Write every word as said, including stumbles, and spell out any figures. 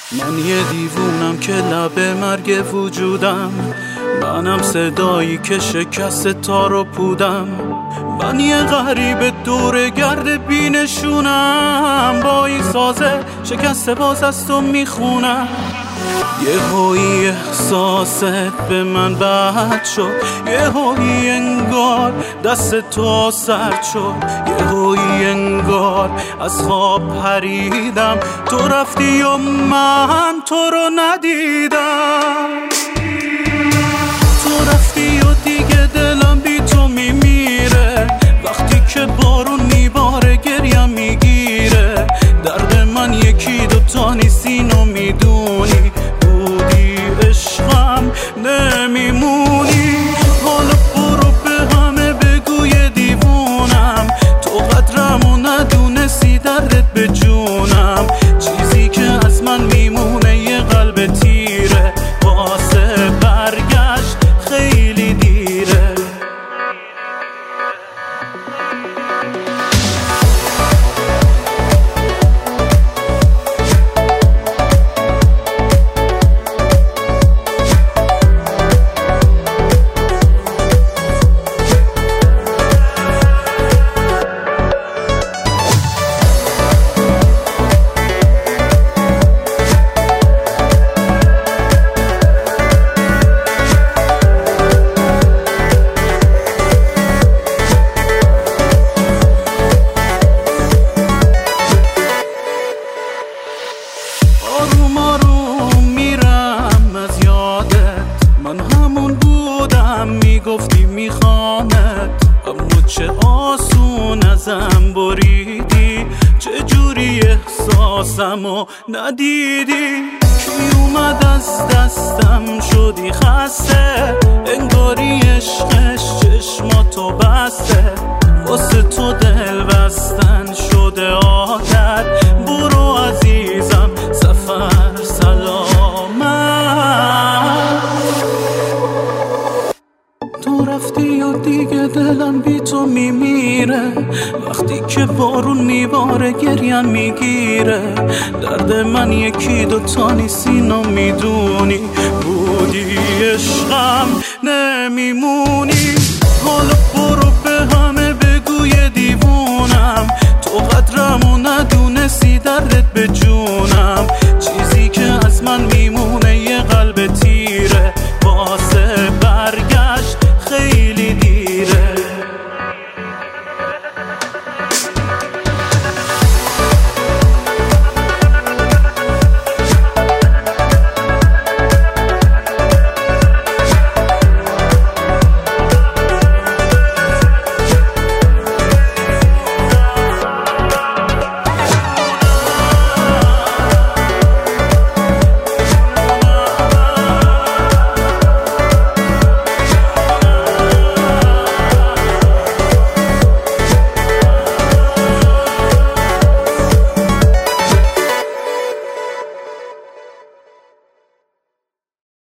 من یه دیوونم که لب مرگ وجودم، منم صدایی که شکست تار و پودم. من یه غریب دور گرد بینشونم، با این سازه شکست باز از تو میخونم. یه هایی احساست به من بد شد، یه هایی انگار دست تو سرد شد، یه هایی انگار از خواب پریدم، تو رفتی و من تو رو ندیدم. تو رفتی و دیگه دلم بی تو میمیره، وقتی که بارون میباره گریم میگیره. درد من یکی دوتا نیست اینو میدونی، بودی عشقم نمیمونی. حالا برو به همه بگو یه دیوونم، تو قدرمو ندونستی دردت به جونم. چیزی که از من میمونه یه قلب تیره، واسه برگشت خیلی دیره. آروم آروم میرم از یادت، من همون بودم میگفتی میخوامت، اما چه آسون ازم بریدی، چه جوری احساسمو ندیدی. کی اومد از دستم شدی خسته، انگاری عشقش چشماتو بسته، واسه تو دل بستن شده عادت. برو عزیزم سفر سلامت. تو رفتی و دیگه دلم بی تو میمیره، وقتی که بارون میباره گریم میگیره. درد من یکی دوتا نیست اینو میدونی، بودی عشقم نمیمونی. حالا برو به همه بگو یه دیوونم، تو قدرمو ندونستی دردت به جونم.